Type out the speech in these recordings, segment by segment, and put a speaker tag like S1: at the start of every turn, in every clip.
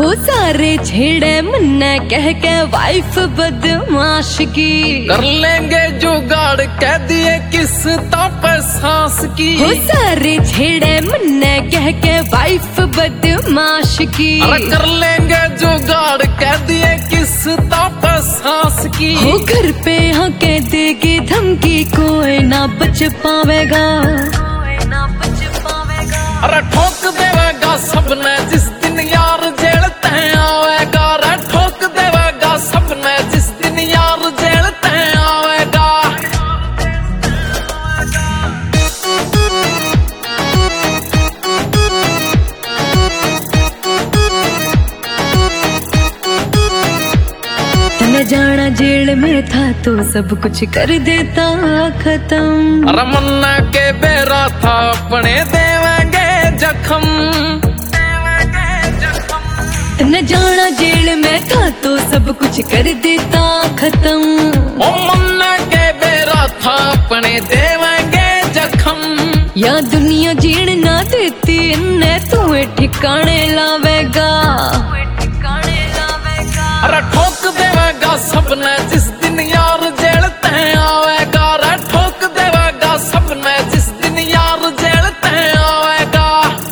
S1: हो सारे छेड़े मन्ने कह के वाइफ बदमाश की,
S2: कर लेंगे जुगाड़ कह दिए किस पे सांस की।
S1: हो सारे छेड़े मन्ने कह के वाइफ बदमाश की,
S2: अरे कर लेंगे जुगाड़ कह दिए किस पे सांस की।
S1: हो घर पे यहाँ के देगी धमकी कोई ना बच पावेगा,
S2: अरे ठोक देवेगा सबने जिस दिन यार जेल तय आवेगा। अरे ठोक देवेगा सबने जिस दिन यार जेल तय आवेगा।
S1: तने जाना जेल में था तो सब कुछ कर देता खत्म।
S2: अरे मन्ना के बेरा था अपने देवेंगे जख्म।
S1: तने जाना जेल में था तो सब कुछ कर देता खत्म।
S2: ओ मन्ना के बेरा था अपने देवेंगे जख्म।
S1: या दुनिया जीण ना देती इन्ने तुम्हें ठिकाने लावेगा।
S2: अरे ठोक देवेगा सबने जिस दिन यार जेल तय आवेगा। अरे ठोक देवेगा सबने जिस दिन यार जेल तय आवेगा।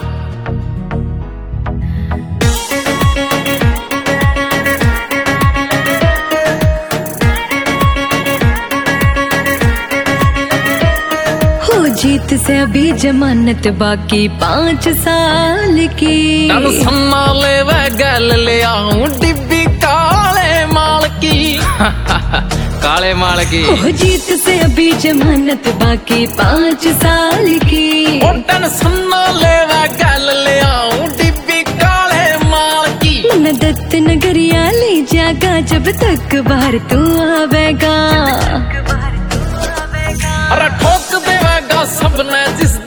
S1: हो जीत से अभी जमानत बाकी 5 साल की।
S2: तन संभाले वह गल ले आऊं डिब्बी काले माल की। काले माल की।
S1: हो जीत से अभी जमानत बाकी 5 साल की।
S2: ओ तन संभाले वह गल ले आऊं डिब्बी काले माल की।
S1: मन दत्त नगरिया ले जागा जब तक बाहर तू आवेगा।
S2: अरे ठोक देवेगा सबने जिस